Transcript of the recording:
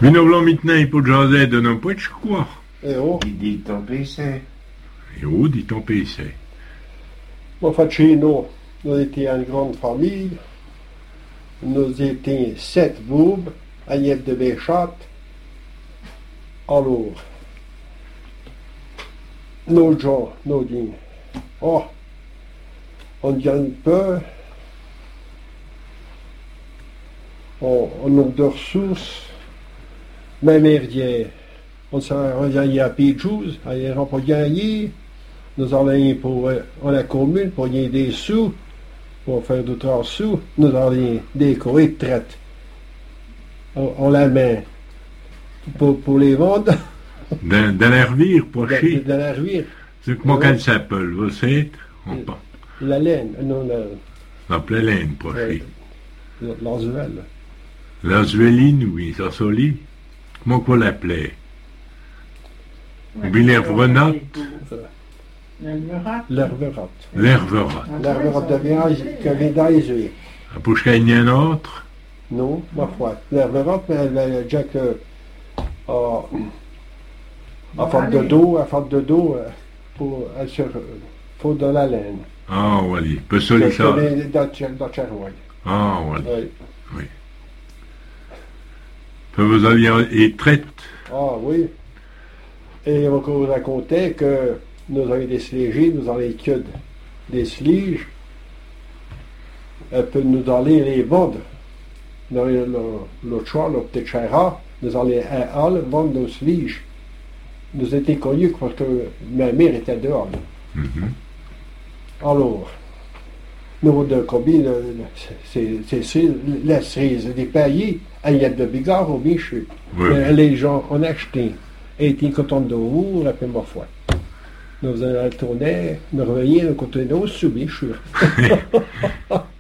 Vinovlo mitnej podžádé do nám počkua. Jo. Di topese. Jo, dit ton PC. En fait, chez nous, nous étions une grande famille. Nous étions 7 boubes, Agnès de Béchat. Alors, nos gens nous disent, oh, on gagne peu, on a de ressources, même herdière. On s'est gagné à Pijous, on peut gagner. Nous allons pour la commune pour gagner des sous, pour faire d'autres sous. Nous allons décorer de traite. On la met pour les vendre. Dans l'hervire, poché. Dans la ruine. C'est comment qu'elle s'appelle, vous savez? La laine, non, La plaine, poché. l'anzuel. La Zveline, oui, ça solide. Comment qu'on l'appelait? Ou bien l'hervenote. L'herverat. L'herverat. L'herverat. L'herverat de viande que vient dans les yeux. À Pouchka, il y a un autre. Non, ma foi. L'herverat, mais elle a déjà que. À forme de dos, pour elle se faut de la laine. Ah, oui, peu solide ça. Dans Charouaille. Ah, oui. Oui. Oui. Peu vous aviez et traite. Ah oui. Et on vous racontait que nous avions des sliges, nous avions que des sliges. Elle peut nous aller les vendre. Dans l'autre choix, le petit chara, nous allions à Halle vendre nos sliges. Nous étions connus parce que ma mère était dehors. Alors, nous de Kobi, c'est la cerise des pays, il y a de Bigard au Michu. Oui. Les gens ont acheté, et étaient contents de vous, la première fois. Nous allons tourner, nous revenions, nous continuons au Michu.